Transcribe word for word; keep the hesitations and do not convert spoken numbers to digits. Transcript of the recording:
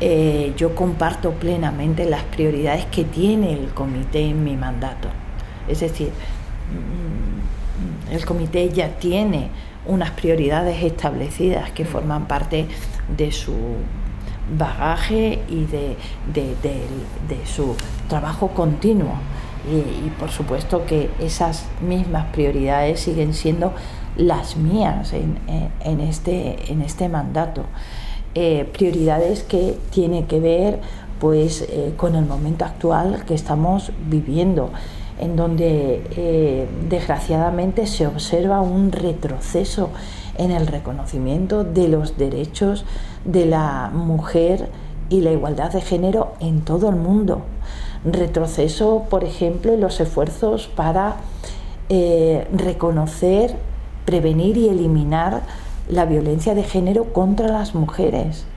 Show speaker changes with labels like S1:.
S1: eh, yo comparto plenamente las prioridades que tiene el comité en mi mandato. Es decir, el comité ya tiene unas prioridades establecidas que forman parte de su bagaje y de, de, de, de su trabajo continuo. Y, y por supuesto que esas mismas prioridades siguen siendo las mías en, en, en, este, en este mandato. Eh, prioridades que tienen que ver pues, eh, con el momento actual que estamos viviendo, en donde eh, desgraciadamente se observa un retroceso en el reconocimiento de los derechos de la mujer y la igualdad de género en todo el mundo. Retroceso, por ejemplo, en los esfuerzos para eh, reconocer, prevenir y eliminar la violencia de género contra las mujeres.